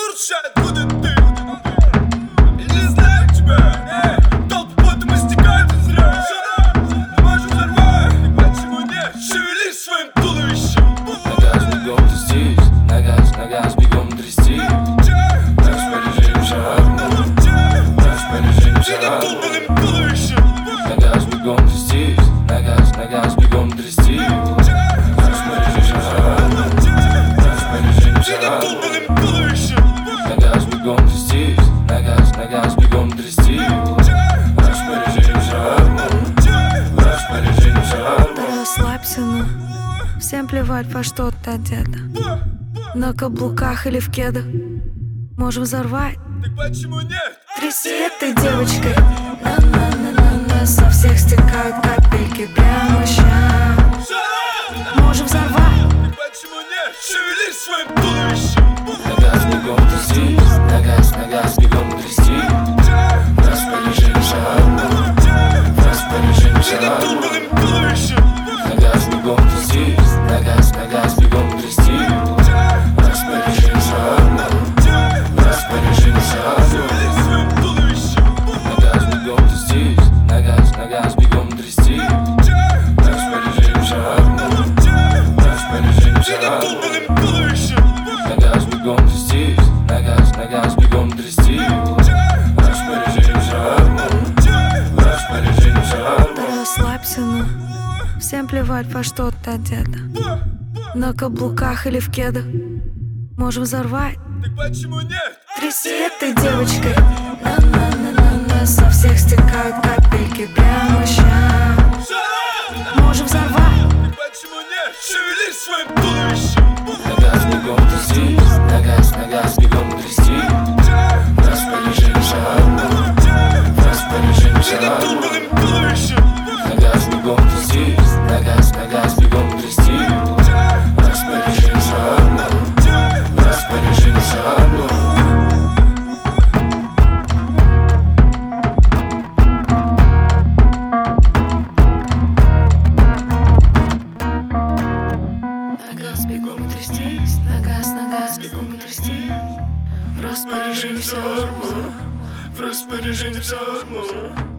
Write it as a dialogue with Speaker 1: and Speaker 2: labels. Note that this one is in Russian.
Speaker 1: решает, куда ты. Я не знаю тебя, толпы потом истекают и зря. Мы можем взорвать, почему нет? Шевелись своим туловищем.
Speaker 2: На газ бегом ты здесь, на газ бегом трясти. Распоряжение шарма, распоряжение шарма. На газ бегом ты здесь, на газ бегом трясти. Распоряжение шарма, распоряжение шарма. На газ бегом ты здесь, на газ бегом трясти. Распоряжение шарма, распоряжение шарма.
Speaker 3: Расслабься, ну. Всем плевать, во что ты одета. На каблуках или в кедах. Можем взорвать.
Speaker 1: Так почему нет?
Speaker 3: Тряси этой девочкой. На-на-на-на-на. Со всех стекают капельки прямо щас. Можем взорвать.
Speaker 1: Так почему нет? Шевелись своим туловищем.
Speaker 2: На газ бегом ты здесь, на газ бегом трясти. Распоряжение шарма, распоряжение шарма. На газ бегом ты здесь, на газ бегом трясти. Распоряжение шарма, распоряжение шарма. На газ бегом ты здесь, на газ бегом трясти. Распоряжение шарма, распоряжение шарма. На газ бегом ты здесь, на газ бегом трясти. Распоряжение шарма, распоряжение шарма.
Speaker 3: Расслабься, ну. Всем плевать, во что ты одета. На каблуках или в кедах. Можем взорвать.
Speaker 1: Так почему нет?
Speaker 3: Тряси этой девочкой. На-на-на-на-на. Со всех стекают капельки прямо щас. Можем взорвать.
Speaker 1: Так почему нет? Шевелись своим туловищем.
Speaker 2: На газ бегом ты здесь, на газ бегом трясти. Распоряжение шарма, распоряжение шарма. На газ бегом ты здесь, на газ бегом трясти. Распоряжение шарма, распоряжение шарма.
Speaker 3: На газ бегом трястись, на газ бегом трясти. В распоряжении вся арма,
Speaker 1: В распоряжении шарма.